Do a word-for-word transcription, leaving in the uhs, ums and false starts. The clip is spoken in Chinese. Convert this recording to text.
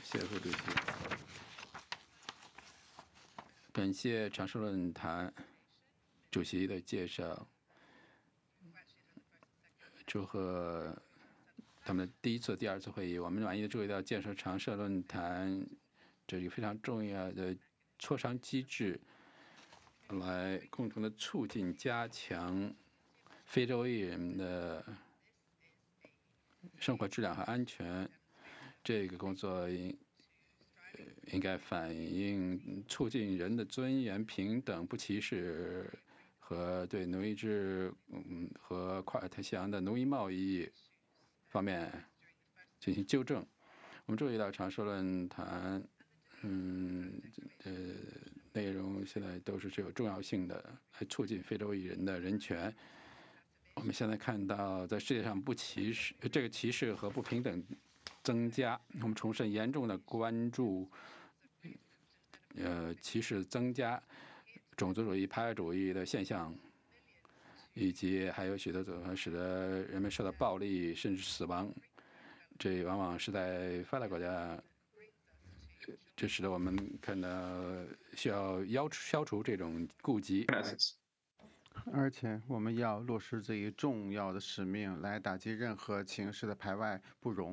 谢副主席。感谢常设论坛主席的介绍，祝贺他们的第一次、第二次会议。我们满意的注意到，建设常设论坛这个非常重要的磋商机制，来共同的促进、加强非洲裔人的生活质量和安全。这个工作应应该反映促进人的尊严、平等、不歧视和对奴役制嗯和跨太平洋的奴役贸易方面进行纠正。我们注意到常设论坛，嗯，呃，内容现在都是具有重要性的，来促进非洲裔人的人权。我们现在看到，在世界上不歧视这个歧视和不平等增加，我们重申严重的关注，呃，歧视增加、种族主义、排外主义的现象，以及还有许多种使得人们受到暴力甚至死亡。这往往是在发达国家，这使得我们看到需要消消除这种痼疾。 而且我们要落实这一重要的使命，来打击任何形式的排外不容。